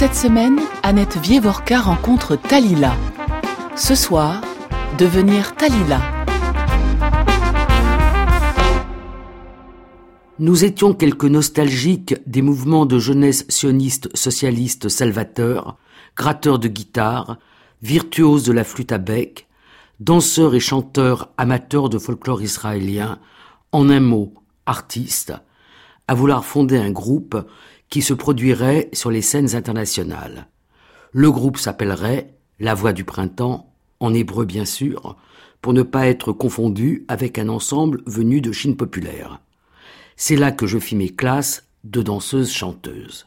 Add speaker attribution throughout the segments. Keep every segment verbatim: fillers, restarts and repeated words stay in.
Speaker 1: Cette semaine, Annette Wieworka rencontre Talila. Ce soir, devenir Talila.
Speaker 2: Nous étions quelques nostalgiques des mouvements de jeunesse sionistes socialistes salvateurs, gratteurs de guitare, virtuoses de la flûte à bec, danseurs et chanteurs amateurs de folklore israélien, en un mot, artistes, à vouloir fonder un groupe qui se produirait sur les scènes internationales. Le groupe s'appellerait La Voix du Printemps, en hébreu bien sûr, pour ne pas être confondu avec un ensemble venu de Chine populaire. C'est là que je fis mes classes de danseuses-chanteuses.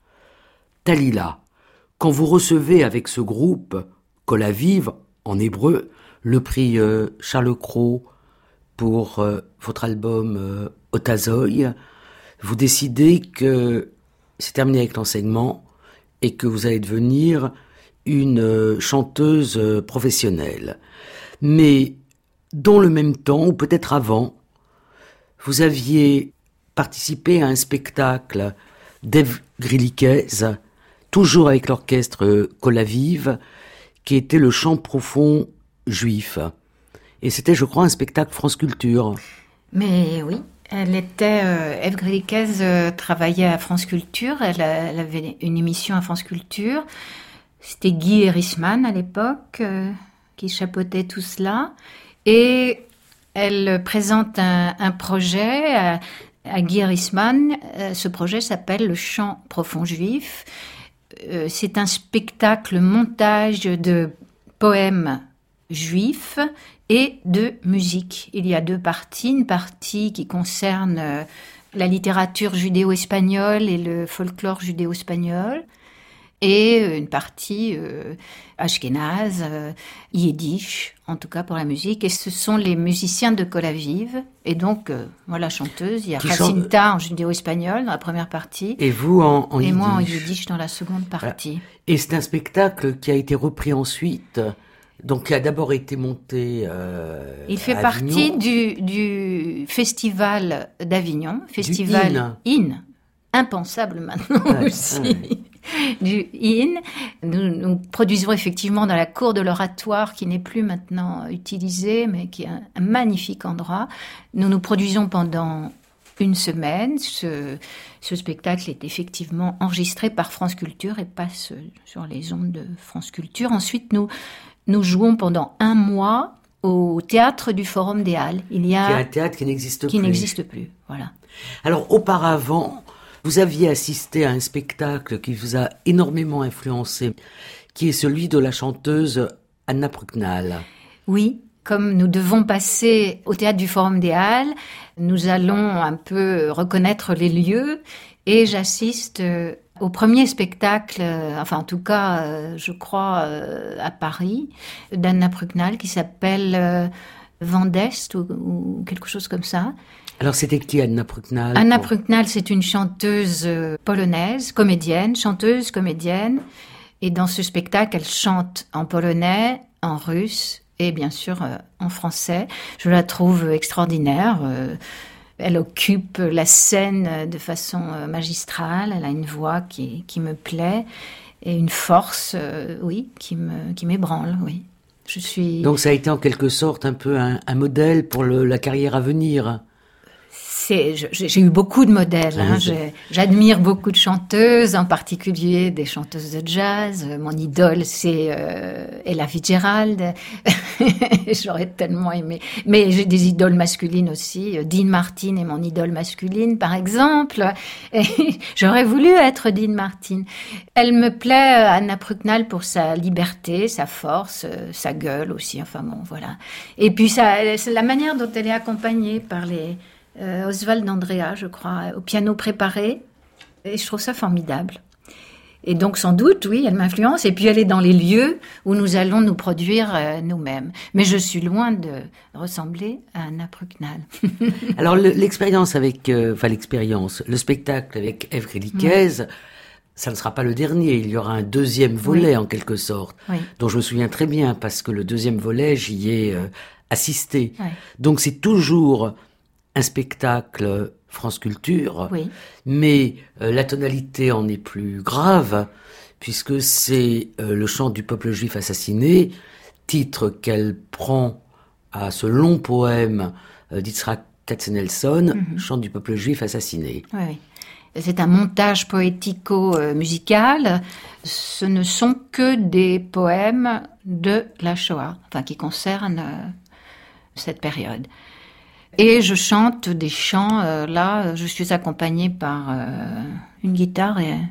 Speaker 2: Talila, quand vous recevez avec ce groupe, Kol Aviv, en hébreu, le prix euh, Charles Cros pour euh, votre album euh, Otazoï, vous décidez que c'est terminé avec l'enseignement et que vous allez devenir une euh, chanteuse euh, professionnelle. Mais dans le même temps, ou peut-être avant, vous aviez participé à un spectacle d'Ève Grilikez, toujours avec l'orchestre Kol Aviv, qui était le chant profond juif. Et c'était, je crois, un spectacle France Culture.
Speaker 3: Mais oui, elle était... Euh, Ève Grilikez euh, travaillait à France Culture, elle, elle avait une émission à France Culture. C'était Guy Erisman à l'époque euh, qui chapeautait tout cela. Et elle présente un, un projet à, à Guy Erisman. Euh, ce projet s'appelle Le chant profond juif. Euh, c'est un spectacle montage de poèmes juifs et de musique. Il y a deux parties, une partie qui concerne euh, la littérature judéo-espagnole et le folklore judéo-espagnol, et une partie euh, ashkénaze, euh, yiddish, en tout cas pour la musique. Et ce sont les musiciens de Kol Aviv. Et donc, euh, moi, la chanteuse, il y a Jacinta chante... en judéo-espagnol dans la première partie.
Speaker 2: Et vous en, en
Speaker 3: et
Speaker 2: yiddish.
Speaker 3: Et moi en yiddish dans la seconde partie.
Speaker 2: Et c'est un spectacle qui a été repris ensuite, donc qui a d'abord été monté euh,
Speaker 3: Il fait
Speaker 2: à
Speaker 3: partie
Speaker 2: Avignon.
Speaker 3: du, du festival d'Avignon, festival I N. Impensable maintenant ah, aussi. Ah, du I N. Nous, nous produisons effectivement dans la cour de l'Oratoire, qui n'est plus maintenant utilisée, mais qui est un, un magnifique endroit. Nous nous produisons pendant une semaine. Ce, ce spectacle est effectivement enregistré par France Culture et passe sur les ondes de France Culture. Ensuite, nous, nous jouons pendant un mois au théâtre du Forum des Halles. Il y a
Speaker 2: qui est un théâtre qui n'existe
Speaker 3: qui
Speaker 2: plus.
Speaker 3: n'existe plus. Voilà.
Speaker 2: Alors, auparavant, vous aviez assisté à un spectacle qui vous a énormément influencé, qui est celui de la chanteuse Anna Prucknall.
Speaker 3: Oui, comme nous devons passer au théâtre du Forum des Halles, nous allons un peu reconnaître les lieux et j'assiste au premier spectacle, enfin en tout cas, je crois, à Paris, d'Anna Prucknall qui s'appelle Vent d'Est ou, ou quelque chose comme ça.
Speaker 2: Alors, c'était qui, Anna Prucknall?
Speaker 3: Anna
Speaker 2: pour...
Speaker 3: Prucknall, c'est une chanteuse polonaise, comédienne, chanteuse, comédienne. Et dans ce spectacle, elle chante en polonais, en russe et bien sûr euh, en français. Je la trouve extraordinaire. Euh, elle occupe la scène de façon euh, magistrale. Elle a une voix qui, qui me plaît et une force, euh, oui, qui me, qui m'ébranle, oui. Je suis...
Speaker 2: Donc, ça a été en quelque sorte un peu un, un modèle pour le, la carrière à venir.
Speaker 3: C'est, j'ai eu beaucoup de modèles. Hein. J'ai, j'admire beaucoup de chanteuses, en particulier des chanteuses de jazz. Mon idole, c'est euh, Ella Fitzgerald. J'aurais tellement aimé. Mais j'ai des idoles masculines aussi. Dean Martin est mon idole masculine, par exemple. Et j'aurais voulu être Dean Martin. Elle me plaît, Anna Prucknall, pour sa liberté, sa force, sa gueule aussi. Enfin bon, voilà. Et puis ça, c'est la manière dont elle est accompagnée par les... Euh, Oswald Andrea, je crois, au piano préparé. Et je trouve ça formidable. Et donc, sans doute, oui, elle m'influence. Et puis, elle est dans les lieux où nous allons nous produire euh, nous-mêmes. Mais je suis loin de ressembler à Anna Prucknall.
Speaker 2: Alors, le, l'expérience avec... Euh, enfin, l'expérience, le spectacle avec Ève Grilikez, mmh. ça ne sera pas le dernier. Il y aura un deuxième volet, oui. en quelque sorte, oui. dont je me souviens très bien, parce que le deuxième volet, j'y ai euh, assisté. Oui. Donc, c'est toujours... un spectacle France Culture,
Speaker 3: oui.
Speaker 2: mais euh, la tonalité en est plus grave, puisque c'est euh, le chant du peuple juif assassiné, titre qu'elle prend à ce long poème euh, d'Yitzhak Katzenelson, mm-hmm. Chant du peuple juif assassiné.
Speaker 3: Oui. C'est un montage poético-musical. Ce ne sont que des poèmes de la Shoah, enfin qui concernent euh, cette période. Et je chante des chants. Euh, là, je suis accompagnée par euh, une guitare et,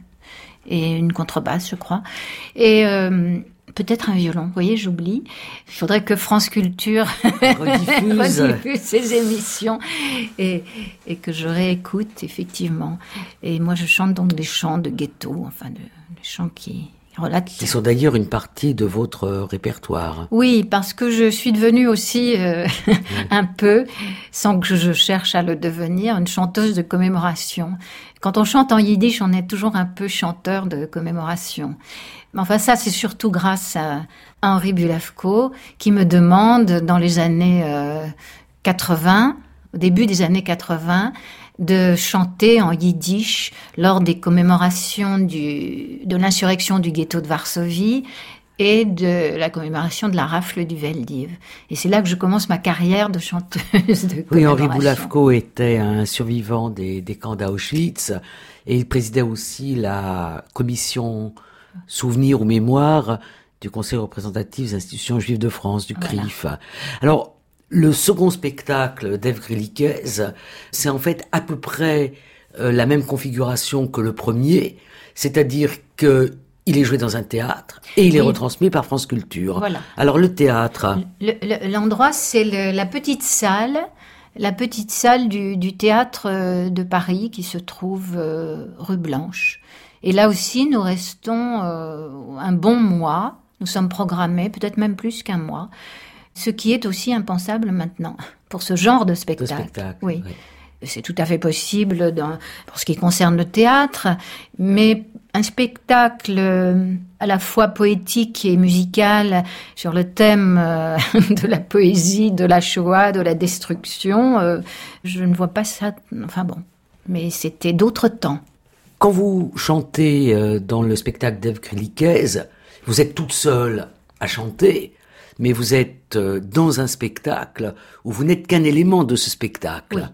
Speaker 3: et une contrebasse, je crois. Et euh, peut-être un violon. Vous voyez, j'oublie. Il faudrait que France Culture
Speaker 2: rediffuse.
Speaker 3: rediffuse ces émissions et, et que je réécoute, effectivement. Et moi, je chante donc des chants de ghetto, enfin, de, des chants qui relatent...
Speaker 2: Qui sont d'ailleurs une partie de votre euh, répertoire.
Speaker 3: Oui, parce que je suis devenue aussi, euh, ouais. un peu, sans que je cherche à le devenir, une chanteuse de commémoration. Quand on chante en yiddish, on est toujours un peu chanteur de commémoration. Enfin, ça, c'est surtout grâce à Henri Bulavko, qui me demande, dans les années euh, quatre-vingts, au début des années quatre-vingts, de chanter en yiddish lors des commémorations du, de l'insurrection du ghetto de Varsovie et de la commémoration de la rafle du Veldiv. Et c'est là que je commence ma carrière de chanteuse de commémoration.
Speaker 2: Oui, Henri Bulavko était un survivant des, des camps d'Auschwitz et il présidait aussi la commission Souvenir ou Mémoire du Conseil représentatif des institutions juives de France, du C R I F. Voilà. Alors, le second spectacle d'Ève Griliquez, c'est en fait à peu près euh, la même configuration que le premier, c'est-à-dire que il est joué dans un théâtre et il est oui. retransmis par France Culture. Voilà. Alors le théâtre...
Speaker 3: Le, le, l'endroit, c'est le, la petite salle, la petite salle du, du théâtre de Paris qui se trouve euh, rue Blanche. Et là aussi, nous restons euh, un bon mois. Nous sommes programmés, peut-être même plus qu'un mois. Ce qui est aussi impensable maintenant pour ce genre de spectacle.
Speaker 2: De spectacle
Speaker 3: oui.
Speaker 2: oui.
Speaker 3: C'est tout à fait possible dans, pour ce qui concerne le théâtre, mais un spectacle à la fois poétique et musical sur le thème de la poésie, de la Shoah, de la destruction, je ne vois pas ça. Enfin bon, mais c'était d'autres temps.
Speaker 2: Quand vous chantez dans le spectacle d'Ève Griliquez, vous êtes toute seule à chanter, mais vous êtes dans un spectacle où vous n'êtes qu'un élément de ce spectacle.
Speaker 3: Oui.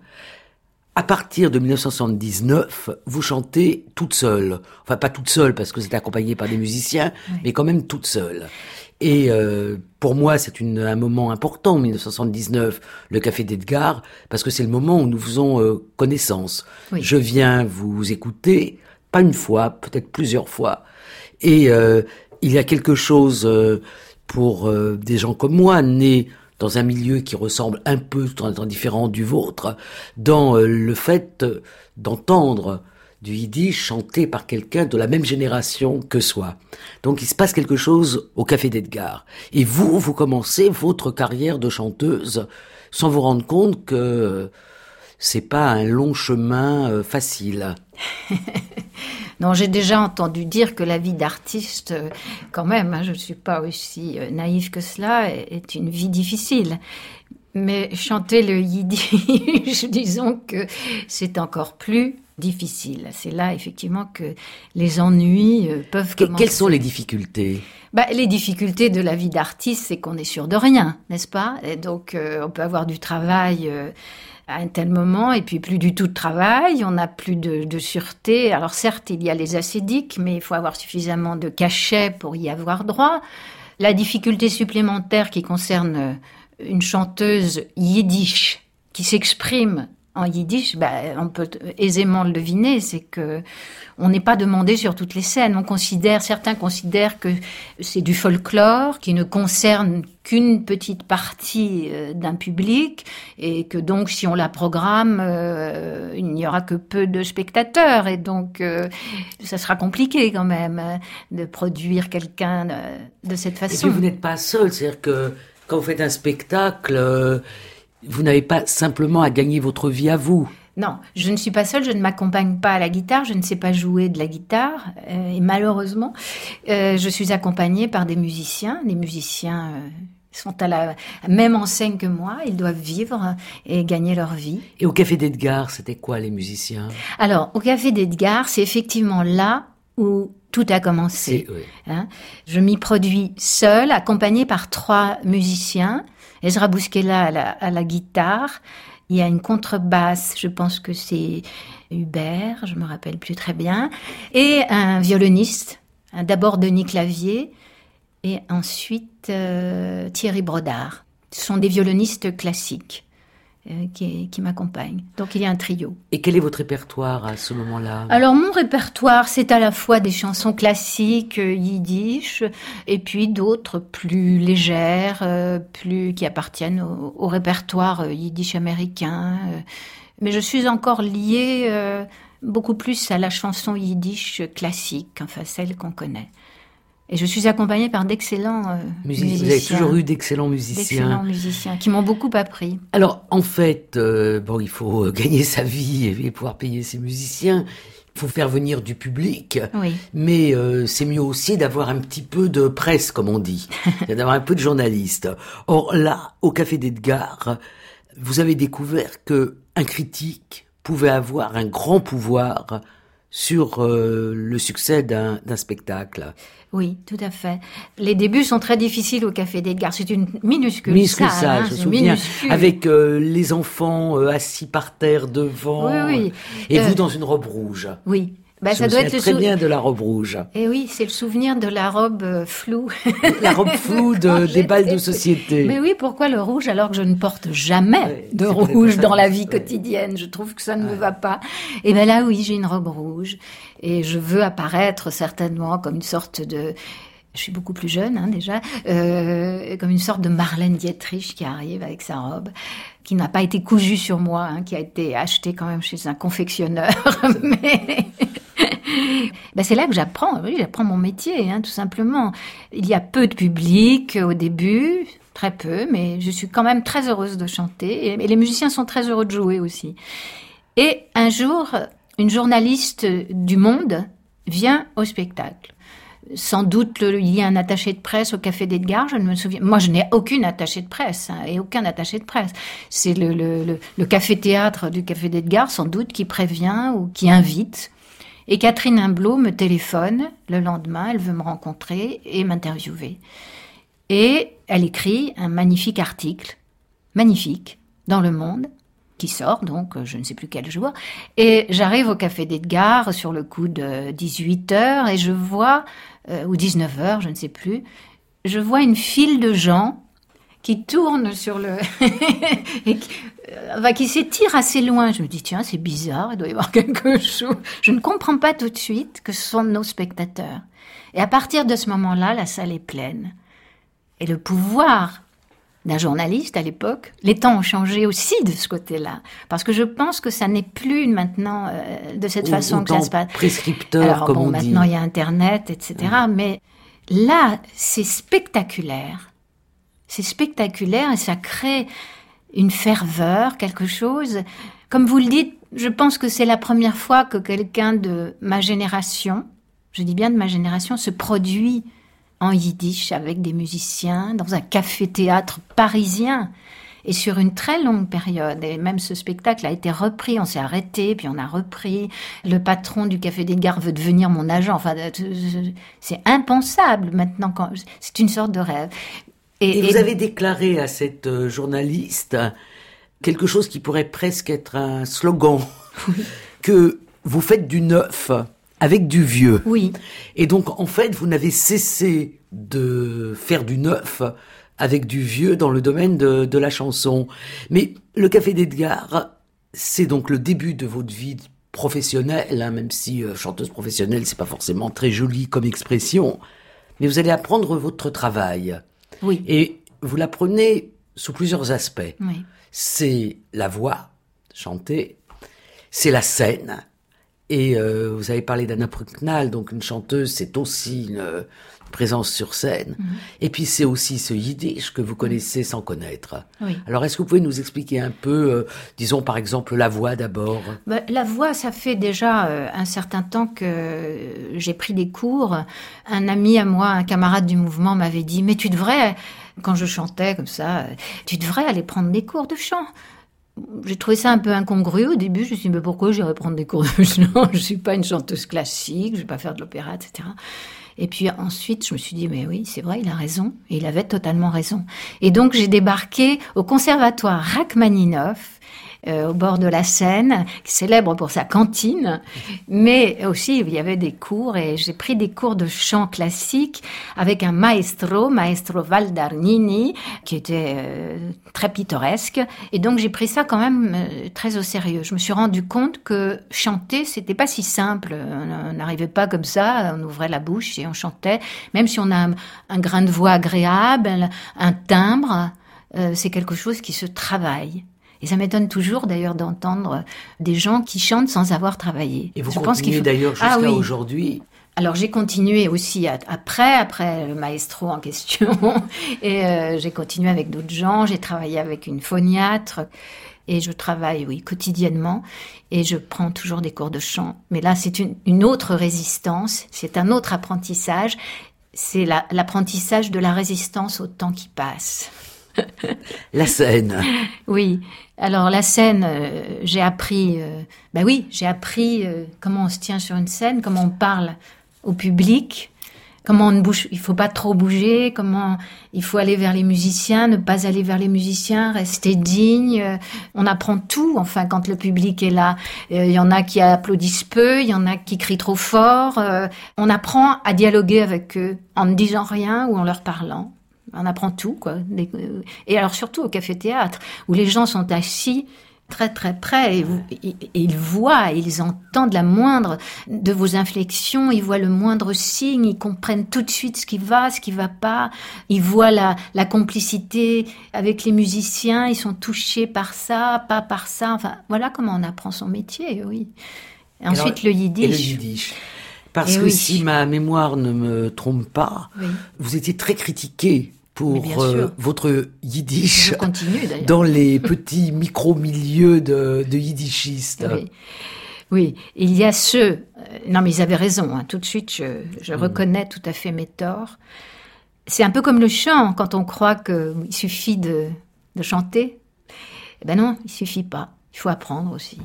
Speaker 2: À partir de dix-neuf cent soixante-dix-neuf, vous chantez toute seule. Enfin, pas toute seule, parce que vous êtes accompagnée par des musiciens, oui. mais quand même toute seule. Et euh, pour moi, c'est une, un moment important, dix-neuf cent soixante-dix-neuf, le Café d'Edgar, parce que c'est le moment où nous faisons euh, connaissance. Oui. Je viens vous écouter, pas une fois, peut-être plusieurs fois. Et euh, il y a quelque chose euh, pour euh, des gens comme moi, nés dans un milieu qui ressemble un peu, tout en étant différent du vôtre, dans euh, le fait d'entendre du yiddish chanté par quelqu'un de la même génération que soi. Donc il se passe quelque chose au Café d'Edgar. Et vous, vous commencez votre carrière de chanteuse sans vous rendre compte que c'est pas un long chemin euh, facile.
Speaker 3: Non, j'ai déjà entendu dire que la vie d'artiste, quand même, hein, je ne suis pas aussi naïve que cela, est une vie difficile. Mais chanter le yiddish, disons que c'est encore plus difficile. C'est là, effectivement, que les ennuis peuvent
Speaker 2: que,
Speaker 3: commencer.
Speaker 2: Quelles sont les difficultés ?
Speaker 3: Bah, les difficultés de la vie d'artiste, c'est qu'on est sûr de rien, n'est-ce pas ? Et donc, euh, on peut avoir du travail... Euh, à un tel moment, et puis plus du tout de travail, on n'a plus de, de sûreté. Alors certes, il y a les assédiques, mais il faut avoir suffisamment de cachets pour y avoir droit. La difficulté supplémentaire qui concerne une chanteuse yiddish qui s'exprime en yiddish, ben, on peut aisément le deviner, c'est que on n'est pas demandé sur toutes les scènes. On considère, certains considèrent que c'est du folklore qui ne concerne qu'une petite partie d'un public et que donc si on la programme, euh, il n'y aura que peu de spectateurs et donc euh, ça sera compliqué quand même hein, de produire quelqu'un de, de cette façon.
Speaker 2: Et puis vous n'êtes pas seul, c'est-à-dire que quand vous faites un spectacle, euh, vous n'avez pas simplement à gagner votre vie à vous.
Speaker 3: Non, je ne suis pas seule, je ne m'accompagne pas à la guitare, je ne sais pas jouer de la guitare, euh, et malheureusement, euh, je suis accompagnée par des musiciens. Les musiciens euh, sont à la même enseigne que moi, ils doivent vivre et gagner leur vie.
Speaker 2: Et au Café d'Edgar, c'était quoi les musiciens ?
Speaker 3: Alors, au Café d'Edgar, c'est effectivement là où tout a commencé.
Speaker 2: Oui.
Speaker 3: Hein. Je m'y produis seule, accompagnée par trois musiciens. Ezra Bouskela à la, à la guitare. Il y a une contrebasse, je pense que c'est Hubert, je me rappelle plus très bien, et un violoniste, d'abord Denis Clavier, et ensuite euh, Thierry Brodard. Ce sont des violonistes classiques euh, qui, qui m'accompagnent. Donc il y a un trio.
Speaker 2: Et quel est votre répertoire à ce moment-là ?
Speaker 3: Alors mon répertoire, c'est à la fois des chansons classiques euh, yiddish, et puis d'autres plus légères, euh, plus qui appartiennent au, au répertoire euh, yiddish américain. Euh, mais je suis encore liée euh, beaucoup plus à la chanson yiddish classique, enfin celle qu'on connaît. Et je suis accompagnée par d'excellents euh,
Speaker 2: Music-
Speaker 3: musiciens.
Speaker 2: Vous avez toujours eu d'excellents musiciens.
Speaker 3: D'excellents musiciens qui m'ont beaucoup appris.
Speaker 2: Alors, en fait, euh, bon, il faut gagner sa vie et pouvoir payer ses musiciens. Il faut faire venir du public.
Speaker 3: Oui.
Speaker 2: Mais euh, c'est mieux aussi d'avoir un petit peu de presse, comme on dit. D'avoir un peu de journalistes. Or, là, au Café d'Edgar, vous avez découvert que un critique pouvait avoir un grand pouvoir sur euh, le succès d'un, d'un spectacle.
Speaker 3: Oui, tout à fait. Les débuts sont très difficiles au Café d'Edgar. C'est une minuscule,
Speaker 2: minuscule
Speaker 3: salle.
Speaker 2: salle,
Speaker 3: Hein,
Speaker 2: je me
Speaker 3: c'est
Speaker 2: souviens,
Speaker 3: minuscule.
Speaker 2: avec euh, les enfants euh, assis par terre devant,
Speaker 3: Oui, oui.
Speaker 2: et
Speaker 3: Euh,
Speaker 2: vous dans une robe rouge.
Speaker 3: Oui. Bah,
Speaker 2: je
Speaker 3: ça
Speaker 2: me
Speaker 3: doit
Speaker 2: souviens
Speaker 3: être le
Speaker 2: très
Speaker 3: sou-
Speaker 2: bien de la robe rouge.
Speaker 3: Et oui, c'est le souvenir de la robe euh, floue.
Speaker 2: La robe floue de, des balles de société.
Speaker 3: Mais oui, pourquoi le rouge alors que je ne porte jamais
Speaker 2: Ouais,
Speaker 3: de
Speaker 2: c'est vrai,
Speaker 3: rouge
Speaker 2: pas
Speaker 3: dans
Speaker 2: ça.
Speaker 3: la vie
Speaker 2: Ouais.
Speaker 3: quotidienne. Je trouve que ça ne me
Speaker 2: Ouais.
Speaker 3: va pas. Et ben là, oui, j'ai une robe rouge. Et je veux apparaître certainement comme une sorte de... Je suis beaucoup plus jeune, hein, déjà, euh, comme une sorte de Marlène Dietrich qui arrive avec sa robe, qui n'a pas été cousue sur moi, hein, qui a été achetée quand même chez un confectionneur. Mais ben c'est là que j'apprends, oui, j'apprends mon métier, hein, tout simplement. Il y a peu de public au début, très peu, mais je suis quand même très heureuse de chanter, et, et les musiciens sont très heureux de jouer aussi. Et un jour, une journaliste du Monde vient au spectacle. Sans doute, le- il y a un attaché de presse au Café d'Edgar, je ne me souviens. Moi, je n'ai aucune attachée de presse, hein, et aucun attaché de presse. C'est le, le, le, le café-théâtre du Café d'Edgar, sans doute, qui prévient ou qui invite. Et Catherine Imblot me téléphone le lendemain, elle veut me rencontrer et m'interviewer. Et elle écrit un magnifique article, magnifique, dans Le Monde, qui sort donc, je ne sais plus quel jour. Et j'arrive au Café d'Edgar sur le coup de dix-huit heures et je vois, euh, ou dix-neuf heures, je ne sais plus, je vois une file de gens qui tournent sur le... et qui, euh, enfin, qui s'étirent assez loin. Je me dis, tiens, c'est bizarre, il doit y avoir quelque chose. Je ne comprends pas tout de suite que ce sont nos spectateurs. Et à partir de ce moment-là, la salle est pleine. Et le pouvoir d'un journaliste à l'époque, les temps ont changé aussi de ce côté-là. Parce que je pense que ça n'est plus maintenant euh, de cette
Speaker 2: Ou-
Speaker 3: façon que ça
Speaker 2: autant
Speaker 3: se passe.
Speaker 2: prescripteur,
Speaker 3: Alors
Speaker 2: comme
Speaker 3: bon,
Speaker 2: on
Speaker 3: maintenant
Speaker 2: dit.
Speaker 3: il y a Internet, et cetera. Mais là, c'est spectaculaire. C'est spectaculaire et ça crée une ferveur, quelque chose. Comme vous le dites, je pense que c'est la première fois que quelqu'un de ma génération, je dis bien de ma génération, se produit en yiddish avec des musiciens dans un café-théâtre parisien et sur une très longue période. Et même ce spectacle a été repris, on s'est arrêté, puis on a repris. Le patron du Café d'Edgar veut devenir mon agent. Enfin, c'est impensable maintenant. Quand... C'est une sorte de rêve.
Speaker 2: Et, et vous et... avez déclaré à cette euh, journaliste quelque chose qui pourrait presque être un slogan, oui. que vous faites du neuf avec du vieux.
Speaker 3: Oui.
Speaker 2: Et donc, en fait, vous n'avez cessé de faire du neuf avec du vieux dans le domaine de, de la chanson. Mais le Café d'Edgar, c'est donc le début de votre vie professionnelle, hein, même si euh, chanteuse professionnelle, c'est pas forcément très joli comme expression. Mais vous allez apprendre votre travail.
Speaker 3: Oui.
Speaker 2: Et vous l'apprenez sous plusieurs aspects.
Speaker 3: Oui.
Speaker 2: C'est la voix, chanter, c'est la scène. Et euh, vous avez parlé d'Anna Prucknall, donc une chanteuse, c'est aussi une euh, présence sur scène. Mmh. Et puis c'est aussi ce yiddish que vous connaissez mmh. sans connaître.
Speaker 3: Oui.
Speaker 2: Alors est-ce que vous pouvez nous expliquer un peu, euh, disons par exemple la voix d'abord ?
Speaker 3: Bah, la voix, ça fait déjà euh, un certain temps que euh, j'ai pris des cours. Un ami à moi, un camarade du mouvement m'avait dit « Mais tu devrais, quand je chantais comme ça, tu devrais aller prendre des cours de chant. » j'ai trouvé ça un peu incongru au début. Je me suis dit, mais pourquoi j'irais prendre des cours de chant? Je suis pas une chanteuse classique, je vais pas faire de l'opéra, et cetera. Et puis ensuite, je me suis dit, mais oui, c'est vrai, il a raison. Et il avait totalement raison. Et donc, j'ai débarqué au conservatoire Rachmaninoff, euh, au bord de la Seine, célèbre pour sa cantine, mais aussi il y avait des cours, et j'ai pris des cours de chant classique avec un maestro, maestro Valdarnini, qui était euh, très pittoresque, et donc j'ai pris ça quand même euh, très au sérieux. Je me suis rendu compte que chanter, c'était pas si simple, on n'arrivait pas comme ça, on ouvrait la bouche et on chantait, même si on a un, un grain de voix agréable, un timbre, euh, c'est quelque chose qui se travaille. Et ça m'étonne toujours d'ailleurs d'entendre des gens qui chantent sans avoir travaillé.
Speaker 2: Et vous
Speaker 3: Je
Speaker 2: continuez
Speaker 3: pense qu'il faut...
Speaker 2: d'ailleurs jusqu'à
Speaker 3: ah, oui.
Speaker 2: aujourd'hui.
Speaker 3: Alors j'ai continué aussi après, après le maestro en question, et euh, j'ai continué avec d'autres gens, j'ai travaillé avec une phoniatre, et je travaille, oui, quotidiennement, et je prends toujours des cours de chant. Mais là, c'est une, une autre résistance, c'est un autre apprentissage, c'est la, l'apprentissage de la résistance au temps qui passe.
Speaker 2: La scène.
Speaker 3: Oui. Alors la scène, euh, j'ai appris, euh, ben oui, j'ai appris euh, comment on se tient sur une scène, comment on parle au public, comment on ne bouge, il faut pas trop bouger, comment il faut aller vers les musiciens, ne pas aller vers les musiciens, rester digne. Euh, on apprend tout, enfin, quand le public est là. Il euh, y en a qui applaudissent peu, il y en a qui crient trop fort. Euh, on apprend à dialoguer avec eux en ne disant rien ou en leur parlant. On apprend tout, quoi. Et alors surtout au café-théâtre, où les gens sont assis très très près, et, vous, et, et ils voient, ils entendent la moindre de vos inflexions, ils voient le moindre signe, ils comprennent tout de suite ce qui va, ce qui va pas, ils voient la, la complicité avec les musiciens, ils sont touchés par ça, pas par ça, enfin voilà comment on apprend son métier, oui. Et ensuite alors, le yiddish.
Speaker 2: Et le yiddish. Parce
Speaker 3: et
Speaker 2: que
Speaker 3: oui.
Speaker 2: si ma mémoire ne me trompe pas, oui. vous étiez très critiqué pour euh, votre yiddish
Speaker 3: Je continue, d'ailleurs.
Speaker 2: Dans les petits micro-milieux de, de yiddishistes.
Speaker 3: Oui. oui, il y a ceux... Euh, non, mais ils avaient raison, hein, tout de suite, je, je mmh. reconnais tout à fait mes torts. C'est un peu comme le chant, quand on croit qu'il suffit de, de chanter. Eh ben non, il suffit pas, il faut apprendre aussi.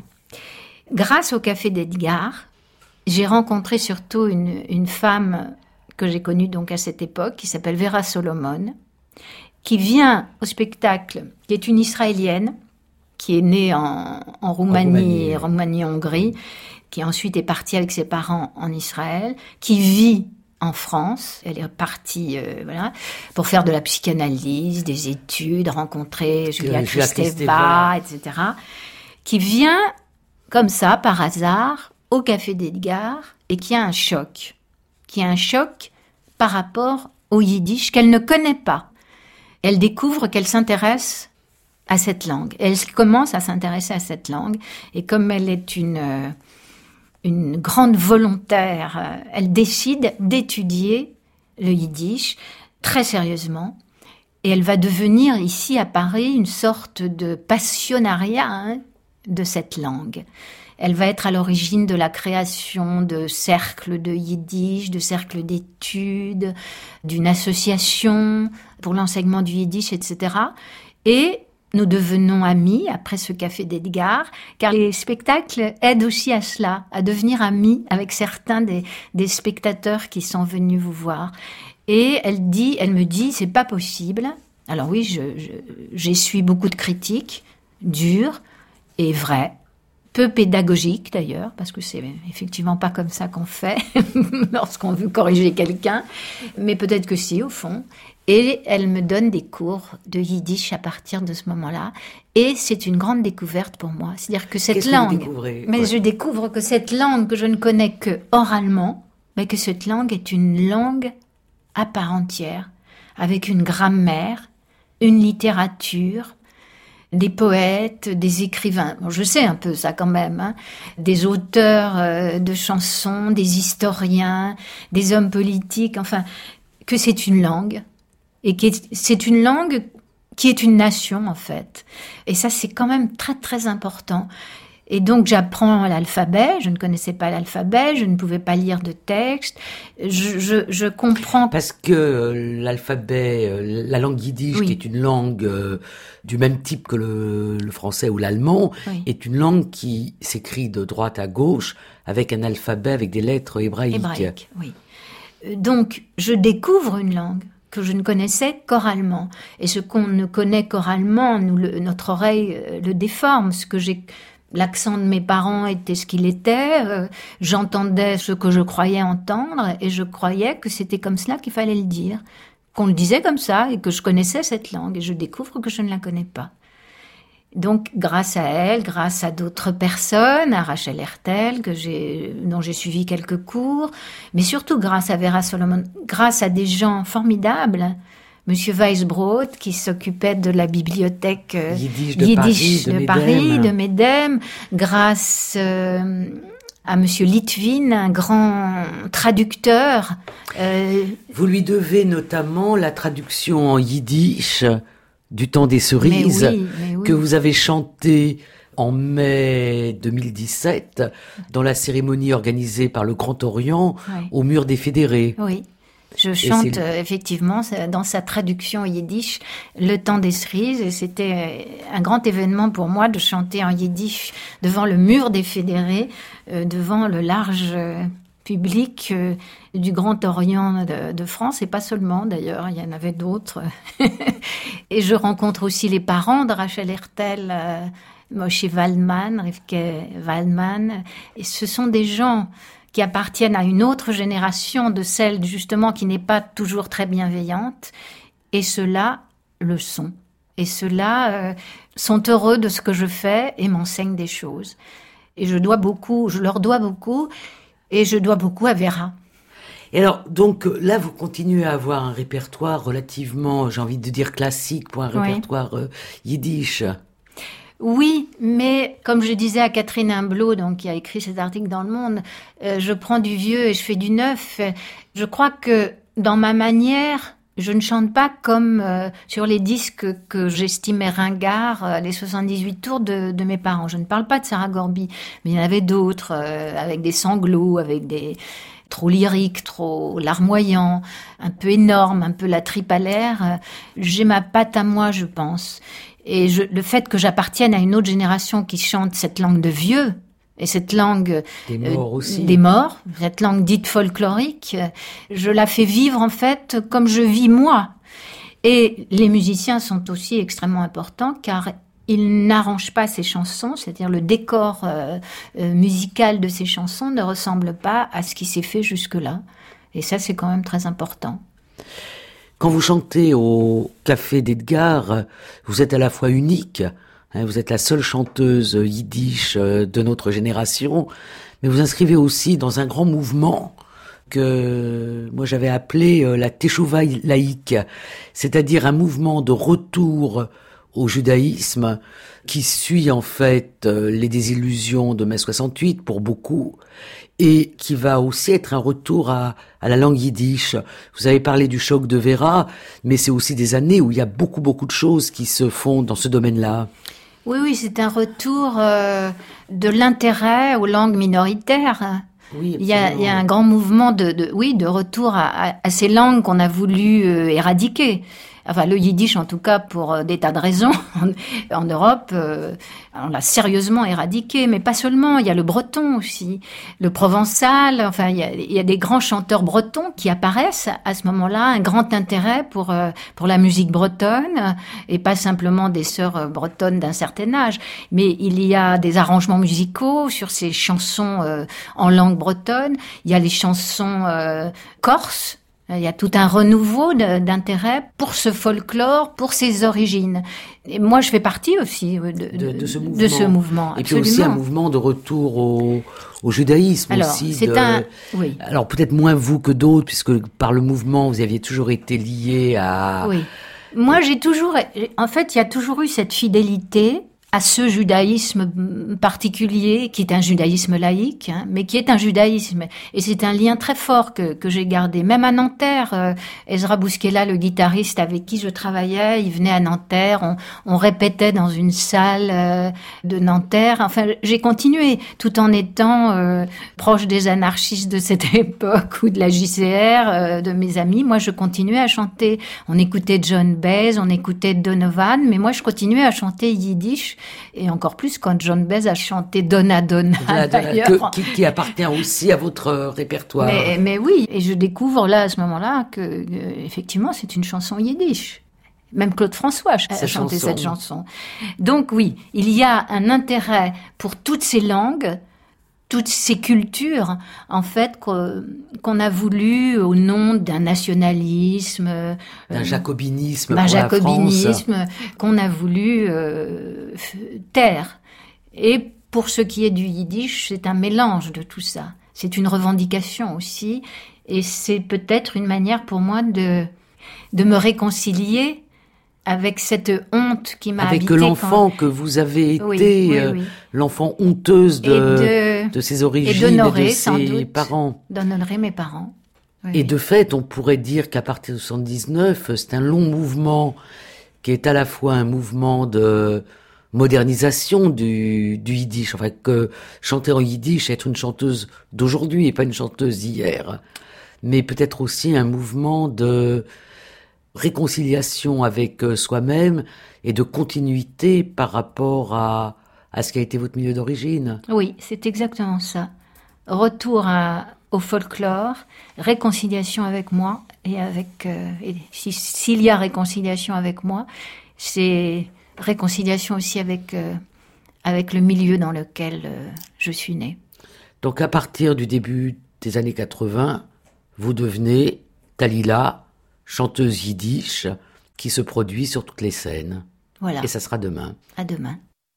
Speaker 3: Grâce au Café d'Edgar, j'ai rencontré surtout une, une femme... que j'ai connue donc à cette époque, qui s'appelle Vera Solomon, qui vient au spectacle, qui est une Israélienne, qui est née en, en Roumanie, en Roumanie-Hongrie, qui ensuite est partie avec ses parents en Israël, qui vit en France. Elle est partie euh, voilà, pour faire de la psychanalyse, des études, rencontrer Julia Kristeva, et cetera, qui vient comme ça, par hasard, au Café d'Edgar, et qui a un choc. qui a un choc par rapport au yiddish qu'elle ne connaît pas. Elle découvre qu'elle s'intéresse à cette langue. Elle commence à s'intéresser à cette langue, et comme elle est une, une grande volontaire, elle décide d'étudier le yiddish très sérieusement, et elle va devenir ici à Paris une sorte de passionnariat hein, de cette langue. Elle va être à l'origine de la création de cercles de yiddish, de cercles d'études, d'une association pour l'enseignement du yiddish, et cetera. Et nous devenons amis après ce Café d'Edgar, car les spectacles aident aussi à cela, à devenir amis avec certains des, des spectateurs qui sont venus vous voir. Et elle dit, elle me dit, c'est pas possible. Alors oui, je, je, j'essuie beaucoup de critiques, dures et vraies. Peu pédagogique d'ailleurs, parce que c'est effectivement pas comme ça qu'on fait lorsqu'on veut corriger quelqu'un, mais peut-être que si au fond. Et elle me donne des cours de yiddish à partir de ce moment-là, et c'est une grande découverte pour moi. C'est-à-dire que cette
Speaker 2: Qu'est-ce
Speaker 3: langue,
Speaker 2: que vous découvrez
Speaker 3: mais
Speaker 2: ouais.
Speaker 3: je découvre que cette langue que je ne connais que oralement, mais que cette langue est une langue à part entière, avec une grammaire, une littérature, des poètes, des écrivains, bon, je sais un peu ça quand même, hein, des auteurs euh, de chansons, des historiens, des hommes politiques, enfin, que c'est une langue, et que c'est une langue qui est une nation en fait. Et ça c'est quand même très très important. Et donc j'apprends l'alphabet, je ne connaissais pas l'alphabet, je ne pouvais pas lire de texte, je, je, je comprends...
Speaker 2: Parce que l'alphabet, la langue yiddish, oui. qui est une langue euh, du même type que le, le français ou l'allemand, oui. est une langue qui s'écrit de droite à gauche avec un alphabet, avec des lettres hébraïques.
Speaker 3: Hébraïque, oui. Donc je découvre une langue que je ne connaissais qu'oralement. Et ce qu'on ne connaît qu'oralement, nous, le, notre oreille le déforme, ce que j'ai... L'accent de mes parents était ce qu'il était, euh, j'entendais ce que je croyais entendre et je croyais que c'était comme cela qu'il fallait le dire, qu'on le disait comme ça et que je connaissais cette langue et je découvre que je ne la connais pas. Donc grâce à elle, grâce à d'autres personnes, à Rachel Hertel, que j'ai, dont j'ai suivi quelques cours, mais surtout grâce à Vera Solomon, grâce à des gens formidables, Monsieur Weisbrot, qui s'occupait de la bibliothèque euh,
Speaker 2: Yiddish de Yiddish Paris, de,
Speaker 3: de, Paris, de Médem, grâce euh, à Monsieur Litvin, un grand traducteur.
Speaker 2: Euh... Vous lui devez notamment la traduction en yiddish du Temps des cerises,
Speaker 3: mais oui, mais oui.
Speaker 2: que vous avez chanté en mai deux mille dix-sept dans la cérémonie organisée par le Grand Orient
Speaker 3: oui.
Speaker 2: au Mur des Fédérés.
Speaker 3: Oui. Je chante euh, effectivement dans sa traduction yiddish Le Temps des cerises et c'était un grand événement pour moi de chanter en yiddish devant le Mur des Fédérés, euh, devant le large euh, public euh, du Grand Orient de, de France et pas seulement d'ailleurs, il y en avait d'autres. Et je rencontre aussi les parents de Rachel Hertel, euh, Moshe Waldman, Rivke Waldman, et ce sont des gens qui appartiennent à une autre génération de celle justement qui n'est pas toujours très bienveillante, et ceux-là le sont. Et ceux-là euh, sont heureux de ce que je fais et m'enseignent des choses. Et je dois beaucoup, je leur dois beaucoup, et je dois beaucoup à Vera.
Speaker 2: Et alors, donc là, vous continuez à avoir un répertoire relativement, j'ai envie de dire classique, pour un
Speaker 3: oui.
Speaker 2: répertoire euh, yiddish.
Speaker 3: Oui, mais comme je disais à Catherine Imblot, donc qui a écrit cet article dans Le Monde, euh, je prends du vieux et je fais du neuf. Je crois que dans ma manière, je ne chante pas comme euh, sur les disques que j'estimais ringards, euh, les soixante-dix-huit tours de, de mes parents. Je ne parle pas de Sarah Gorby, mais il y en avait d'autres, euh, avec des sanglots, avec des trop lyriques, trop larmoyants, un peu énormes, un peu la tripe à l'air. J'ai ma patte à moi, je pense. Et je, le fait que j'appartienne à une autre génération qui chante cette langue de vieux, et cette langue
Speaker 2: des morts, euh, aussi.
Speaker 3: des morts, cette langue dite folklorique, je la fais vivre en fait comme je vis moi. Et les musiciens sont aussi extrêmement importants car ils n'arrangent pas ces chansons, c'est-à-dire le décor euh, euh, musical de ces chansons ne ressemble pas à ce qui s'est fait jusque-là. Et ça, c'est quand même très important.
Speaker 2: Quand vous chantez au Café d'Edgar, vous êtes à la fois unique, hein, vous êtes la seule chanteuse yiddish de notre génération, mais vous inscrivez aussi dans un grand mouvement que moi j'avais appelé la Teshuva laïque, c'est-à-dire un mouvement de retour au judaïsme qui suit en fait les désillusions de mai soixante-huit pour beaucoup et qui va aussi être un retour à, à la langue yiddish. Vous avez parlé du choc de Vera, mais c'est aussi des années où il y a beaucoup beaucoup de choses qui se font dans ce domaine-là.
Speaker 3: Oui, oui, c'est un retour euh, de l'intérêt aux langues minoritaires.
Speaker 2: Oui,
Speaker 3: il y a, il y a un grand mouvement de, de, oui, de retour à, à, à ces langues qu'on a voulu euh, éradiquer. Enfin, le yiddish, en tout cas, pour euh, des tas de raisons, en, en Europe, euh, on l'a sérieusement éradiqué, mais pas seulement. Il y a le breton aussi, le provençal. Enfin, il y a, il y a des grands chanteurs bretons qui apparaissent à ce moment-là, un grand intérêt pour euh, pour la musique bretonne, et pas simplement des sœurs bretonnes d'un certain âge, mais il y a des arrangements musicaux sur ces chansons euh, en langue bretonne. Il y a les chansons euh, corses. Il y a tout un renouveau de, d'intérêt pour ce folklore, pour ses origines. Et moi, je fais partie aussi de, de,
Speaker 2: de, ce, mouvement.
Speaker 3: de ce mouvement.
Speaker 2: Et
Speaker 3: absolument.
Speaker 2: puis aussi un mouvement de retour au, au judaïsme.
Speaker 3: Alors,
Speaker 2: aussi.
Speaker 3: C'est
Speaker 2: de...
Speaker 3: un... oui.
Speaker 2: Alors peut-être moins vous que d'autres, puisque par le mouvement, vous aviez toujours été lié à...
Speaker 3: Oui. Moi, j'ai toujours... En fait, il y a toujours eu cette fidélité à ce judaïsme particulier, qui est un judaïsme laïque, hein, mais qui est un judaïsme. Et c'est un lien très fort que, que j'ai gardé. Même à Nanterre, euh, Ezra Bouskela, le guitariste avec qui je travaillais, il venait à Nanterre, on, on répétait dans une salle euh, de Nanterre. Enfin, j'ai continué, tout en étant euh, proche des anarchistes de cette époque ou de la J C R, euh, de mes amis. Moi, je continuais à chanter. On écoutait John Baez, on écoutait Donovan, mais moi, je continuais à chanter yiddish. Et encore plus quand John Baez a chanté Donna Donna, Donna, d'ailleurs.
Speaker 2: Que, qui, qui appartient aussi à votre euh, répertoire.
Speaker 3: Mais, mais oui, et je découvre là, à ce moment-là, que euh, effectivement, c'est une chanson yiddish. Même Claude François a chanté chanson. cette chanson. Donc oui, il y a un intérêt pour toutes ces langues, toutes ces cultures, en fait, qu'on, qu'on a voulu, au nom d'un nationalisme,
Speaker 2: d'un
Speaker 3: euh,
Speaker 2: jacobinisme,
Speaker 3: d'un
Speaker 2: pour
Speaker 3: jacobinisme,
Speaker 2: la France.
Speaker 3: qu'on a voulu euh, taire. Et pour ce qui est du yiddish, c'est un mélange de tout ça. C'est une revendication aussi, et c'est peut-être une manière pour moi de de me réconcilier avec cette honte qui m'a
Speaker 2: avec
Speaker 3: habité
Speaker 2: l'enfant
Speaker 3: quand...
Speaker 2: que vous avez été,
Speaker 3: oui, oui,
Speaker 2: euh,
Speaker 3: oui.
Speaker 2: l'enfant honteuse de,
Speaker 3: de,
Speaker 2: de ses origines
Speaker 3: et, d'honorer,
Speaker 2: et de
Speaker 3: sans
Speaker 2: ses
Speaker 3: doute,
Speaker 2: parents.
Speaker 3: D'honorer mes parents. Oui,
Speaker 2: et
Speaker 3: oui.
Speaker 2: de fait, on pourrait dire qu'à partir de soixante-dix-neuf, c'est un long mouvement qui est à la fois un mouvement de modernisation du, du yiddish. Enfin, que chanter en yiddish, être une chanteuse d'aujourd'hui et pas une chanteuse d'hier. Mais peut-être aussi un mouvement de réconciliation avec soi-même et de continuité par rapport à, à ce qui a été votre milieu d'origine.
Speaker 3: Oui, c'est exactement ça. Retour à, au folklore, réconciliation avec moi, et avec euh, et si, s'il y a réconciliation avec moi, c'est réconciliation aussi avec, euh, avec le milieu dans lequel euh, je suis née.
Speaker 2: Donc à partir du début des années quatre-vingts, vous devenez Talila, chanteuse yiddish, qui se produit sur toutes les scènes.
Speaker 3: Voilà.
Speaker 2: Et ça sera demain.
Speaker 3: À demain.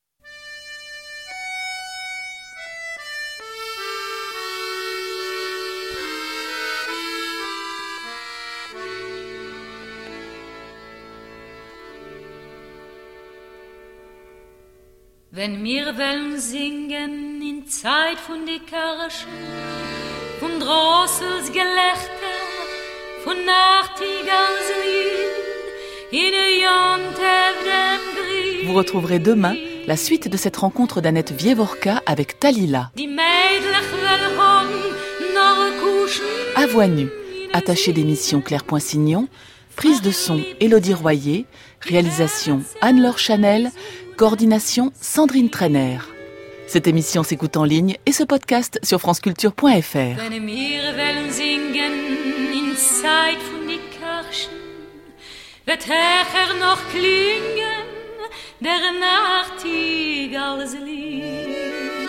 Speaker 4: Wenn wir wollen singen in Zeit von die Kirche, von Drossels Gelächter, von Nachtigalls Lied, in Jontev dem Grieb.
Speaker 1: Vous retrouverez demain la suite de cette rencontre d'Annette Vievorka avec Talila.
Speaker 4: Die Mädlich will haben, noch kuschen.
Speaker 1: À voix nue, attachée d'émission Claire Poinsignon, prise de son Élodie Royer, réalisation Anne-Laure Chanel, coordination Sandrine Trainer. Cette émission s'écoute en ligne et se podcast sur franceculture point f r.
Speaker 4: Wenn wir wollen singen in Zeit von die Kirchen, wird hecher noch klingen der Nachtigalls Lied.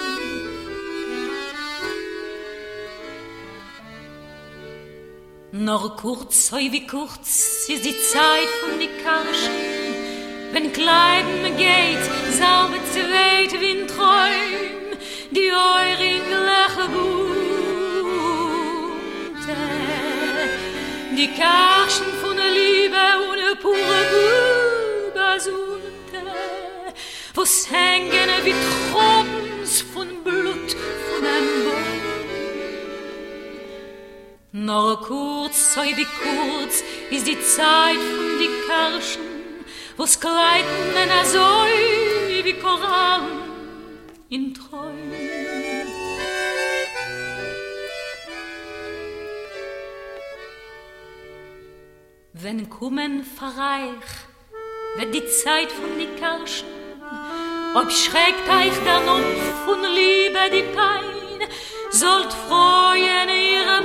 Speaker 4: Noch kurz, oi wie kurz ist die Zeit von die Kirchen, wenn Kleiden geht, salbe zweit wie ein Träum, die euringliche Gute. Die Karschen von der Liebe ohne pure Basunte, wo's hängen wie Tropens von Blut von einem Baum. Nur kurz, oi wie kurz, ist die Zeit von die Karschen, wo's gleiten en azoi wie Korallen in Träumen. Wenn kommen verreich, wird die Zeit von die Karschen, ob schreckt euch dann auf von Liebe die Pein, sollt freuen ihre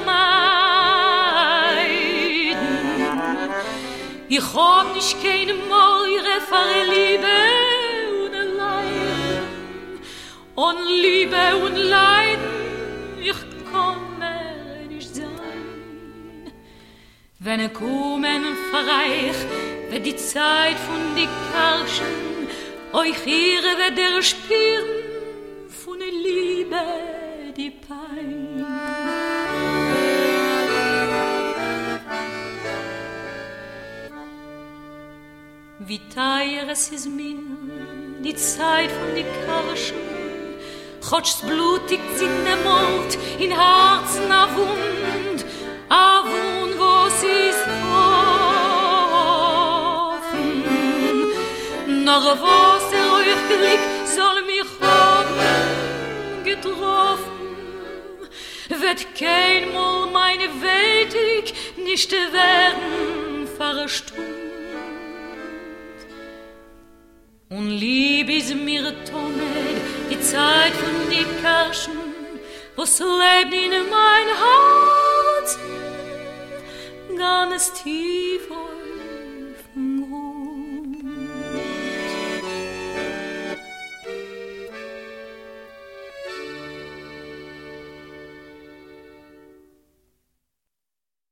Speaker 4: Meiden. Ich hab nicht keine Meure für Liebe und Leiden. Und Liebe und Leiden, ich kann mehr nicht sein. Wenn er kommen verreich, wird die Zeit von die Karschen, euch hier wird er spüren von der Liebe die Pein. Wie teuer es ist mir, die Zeit von die Karschen, Chotsch's blutig in der Mord, in Herzen a Wund, a Wund, wo sie ist offen. Noch was der euch Glück soll mich haben getroffen, wird kein Mal meine Welt nicht werden verstummt. Und lieb ist mir Tomed, die Zeit von die Karschen, wo's lebt in mein Herz, ganz tief und